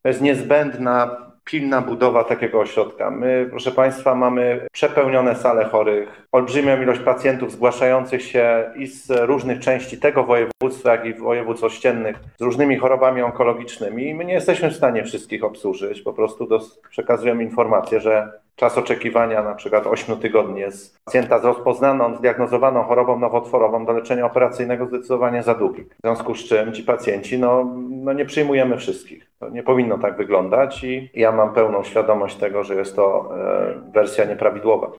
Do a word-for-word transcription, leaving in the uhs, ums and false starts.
To jest niezbędna, pilna budowa takiego ośrodka. My, proszę Państwa, mamy przepełnione sale chorych, olbrzymią ilość pacjentów zgłaszających się i z różnych części tego województwa, jak i województw ościennych z różnymi chorobami onkologicznymi. My nie jesteśmy w stanie wszystkich obsłużyć. Po prostu dos- przekazujemy informację, że czas oczekiwania na przykład ośmiu tygodni jest pacjenta z rozpoznaną, zdiagnozowaną chorobą nowotworową do leczenia operacyjnego zdecydowanie za długi. W związku z czym ci pacjenci, no, no nie przyjmujemy wszystkich. To nie powinno tak wyglądać i ja mam pełną świadomość tego, że jest to e, wersja nieprawidłowa.